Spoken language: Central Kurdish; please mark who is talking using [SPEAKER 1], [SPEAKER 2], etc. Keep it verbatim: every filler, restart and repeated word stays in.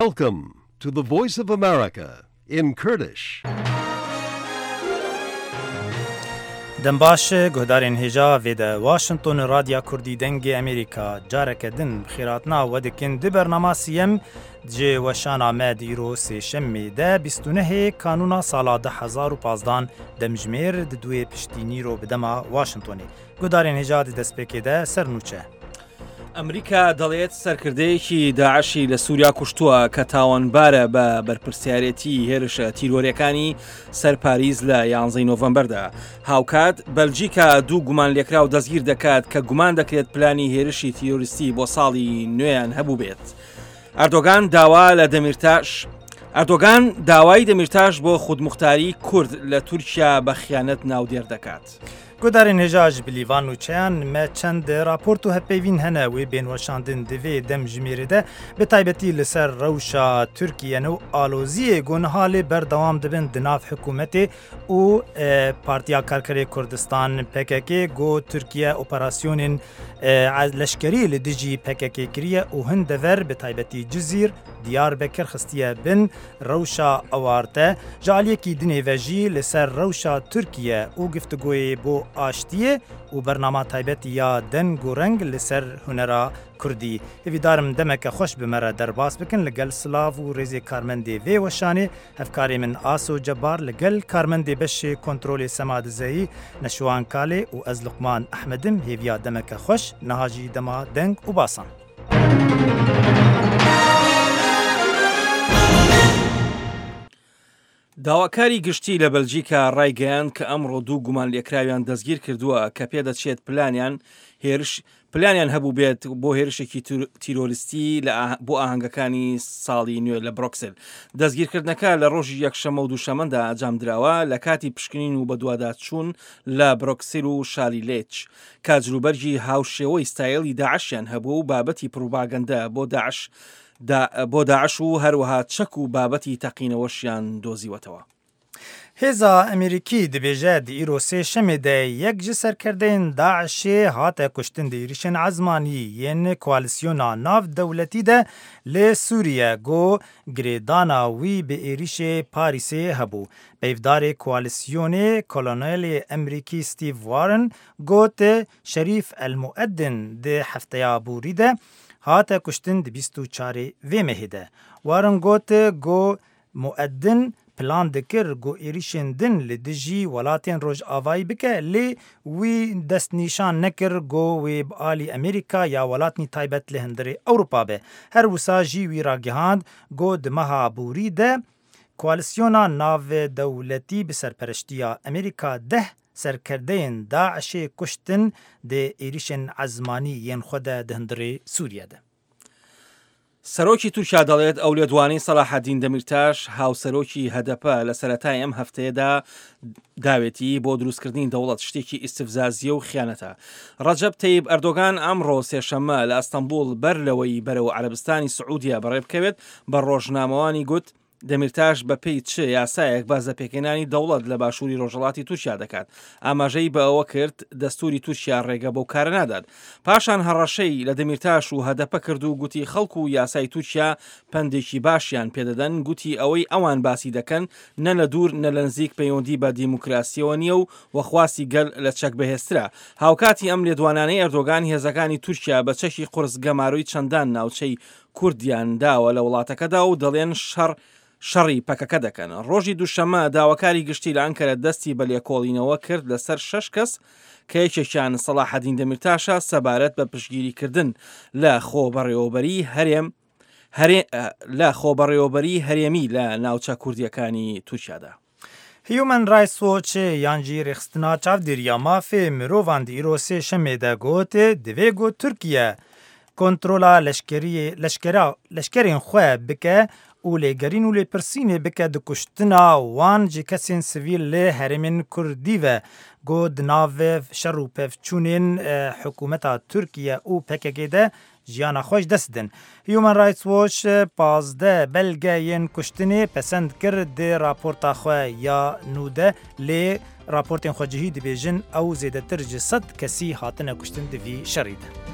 [SPEAKER 1] Welcome to the Voice of America in Kurdish.
[SPEAKER 2] دنباش گهدارین هجا ویده واشنطن رادیا کردی دنگ امریکا جارک دن بخیراتنا ودکن دی برنامه سیم جه وشان آمد ایرو سی شمی ده بیستونه کانونا سالا ده هزار و پازدان دمجمیر دوی پشتینی رو بدما واشنطنی گهدارین هجا دی دسپیکی ده سرنوچه
[SPEAKER 3] ئەمریکا دەڵێت سەرکردەیەکی داعشی لە سووریا کوشتووە کە تاوانبارە بە بەرپرسیارەتی هێرشە تیرۆریەکانی سەر پاریز لە یانزەی نۆڤەمبەردا. هاوکات بەلجیکا دوو گومان لێکرا و دەستگیر دەکات کە گومان دەکرێت پلانی هێرشی تیرۆریستی بۆ ساڵی نوێیان هەبوو بێت. ئەردۆگان داوا لە دەمیرتاش ئەردۆگان داوای دەمیرتاش بۆ خودموختاری کورد لە تورکیا بە خیانەت ناودێر دەکات.
[SPEAKER 2] گودارین هجاج بلیوان و چیان ما چند راپورت و هپیوین هنه و بین وشاندن دوی دم جمیره ده به تایبتی لسر روشا ترکیه نو آلوزی گونهال بردوام دبن دناف حکومتی و پارتیا کارکری کردستان پککی گو ترکیه اپراسیون لشکری لدیجی پککی کریه و هندور به تایبتی جزیر دیار بکر خستیه بن روشا اوارته جالیه کی دنی وجی لسر روشا ترکیه و گفتگوی بو آشتیه و برنامه تایبت یا دنگ و رنگ لسر هنرا کردی. هیویدارم دمک خوش بمره در باس بکن لگل سلاو و ریزی کارمندی وی وشانی هفکاری من آسو جبار لگل کارمندی بش کنترول سماد زایی نشوان کالی و از لقمان احمدم هیویا دمک خوش نهاجی دما دنگ و باسان.
[SPEAKER 3] داواکاری گشتی لە بەلجیکا ڕایگەیان کە ئەمڕۆ دوو گومان لێکراویان دەستگیر کردووە کە پێدەچێت پلانیان هێرش پلانیان هەبوو بێت بۆ هێرشێکی تیرۆریستی بۆ ئاهەنگەکانی ساڵی نوێ لە بروکسل. دەستگیرکردنەکە لە ڕۆژی یەکشەمە و دووشەمەدا ئەنجامدراوە لە کاتی پشکنین و بەدوادات چوون لە بروکسل و شاری لێچ کاتجروبەرجی هاوشێوەی ستایلی داعشیان هەبوو و بابەتی پروپاگەندە بۆ داعش بۆ داعش و هەروەها چەک و بابەتی تەقینەوەشیان دۆزیوەتەوە.
[SPEAKER 2] هێزا ئەمریکی دەبێژە دی ئیرۆ سێ شەمێدە یەک ji سەرکردەیên داعشê hate kuştin di êrişên ezmanî yên koalîsyona nav dewletî de lê Sûriye got girêdana wî bi êrişê Parîsê hebû. Peyvdarê koalîsyonê kolonelê Emerîkî Steve Warren got Şerîf el-Mueddin di hefteya borî de hate kuştin di bîst û çarê vê mehê de. Warren got got Mueddin plan dikir got êrişên din li dijî welatên Rojavayî bike lê wî destnîşan nekir got wê bi alî Amerîka ya welatî taybet li hundirê Ewropa be. Her wisa jî wî ragihand got di meha borî de koalîsyona navdewletî bi serpereştiya Amerîka deh سەرکردەیên داعشê kuştin di êrişên ezmanî yên xwe de di hundirê Sûriye de.
[SPEAKER 3] سەرۆکی تورکیا دەڵێت ئەو لێدوانەی سەلاحەدین دەمیرتاش هاوسەرۆکی هەدەپە لە سەرەتای ئەم هەفتەیەدا داوێتی بۆ دروستکردنی دەوڵەت شتێکی ئیستفزازیە و خیانەتە. ڕەجەب تەیب ئەردۆگان ئەمڕۆ سێشەممە لە ئەستەمبوڵ بەر لەوەی بەرەو عەرەبستانی سعودیا بەڕێبکەوێت بە ڕۆژنامەوانی گوت دەمیرتاش بە پێی چ یاسایەک بازەپێکێنانی دەوڵەت لە باشووری ڕۆژهەڵاتی تورکیا دەکات. ئاماژەی بە ئەوە کرد دەستوری تورکیا ڕێگە بەو کارە نادات. پاشان هەڕەشەی لە دەمیرتاش و هەدەپە کرد و گوتی خەڵکو و یاسای تورکیا پندێکی باشیان پێدەدەن گوتی ئەوەی ئەوان باسی دەکەن نە لە دوور نە لە نزیک پەیوەندی بە دیموکراسیەوە نییە و وەخواستی گەل لە چەک بەهێسترا. هاوکاتی ئەم لێدوانانەی ئەردۆگان هێزەکانی تورکیا بە چەکی قورس گەماروی چەندان ناوچەی کوردیان داوە لە وڵاتەکەدا و دەڵێن شەڕ شەڕی پەکەکە دەکەن. ڕۆژی دووشەمە داواکاری گشتی لە ئەنکەرە دەستی بە لێکۆڵینەوە کرد لەسەر شەش کەس کە یەکێکیان سەلاحەدین دەمیرتاشە سەبارەت بە پشتگیریکردن لە خۆبەڕێوەبەری هەرێم لە خۆبەڕێوەبەری هەرێمی لە ناوچە کوردیەکانی تورکیادا.
[SPEAKER 2] Human Rights Watch yanjî rêxistina çavdêriya mafê mirovan di îro sê şemê de got divê got Tirkiye kontrola leşkerên xwe bike û lêgerîn û lêpirsînê bike di kuştina wan ji kesên sivîl lê herêmên Kurdî ve got di nav şer û pevçûnên hikûmeta Tirkiye û P K K de jiyana xwe ji dest din. Human Rights Watch pazdeh belgeyên kuştinê pesend kir dê raporta xwe ya nû de lê raportên xwe cihî dibêjin ew zêdetir ji sed kesî hatine kuştin di vî şerî de.